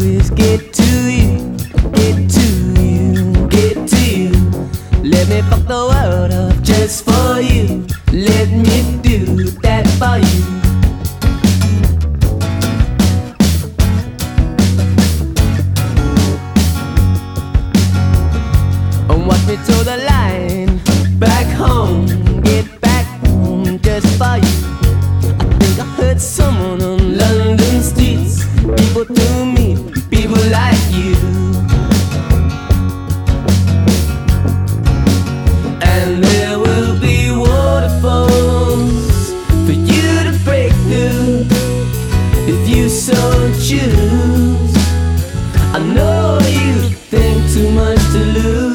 is get to you, get to you, get to you. Let me fuck the world up just for you. Let me do that for you. Watch me to the line, back home, get back home just for you. I think I heard someone on London streets, people to meet, people like you. And there will be waterfalls for you to break through if you so choose. I know you think too much to lose.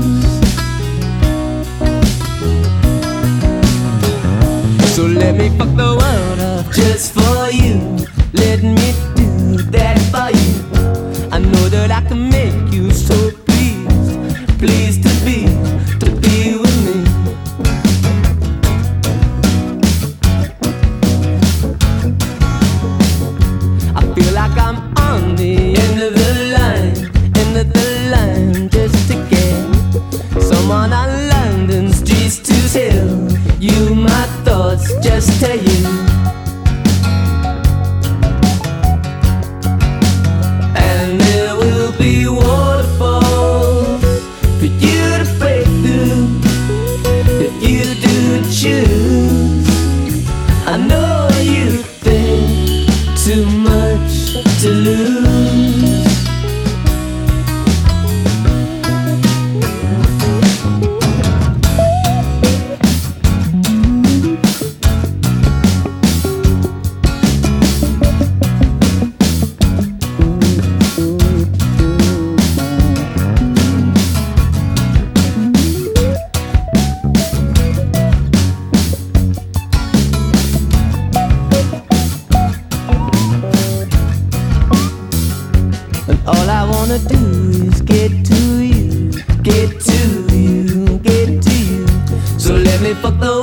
So let me fuck the world up just for you. Let me do that for you. I know that I can make you so pleased, pleased to be with me. I feel like I'm on the end of the line, just to get someone on London streets to tell you my thoughts, just tell you. And there will be waterfalls for you to break through if you do choose. I know you think too much to lose. All I wanna do is get to you, get to you, get to you. So let me fuck the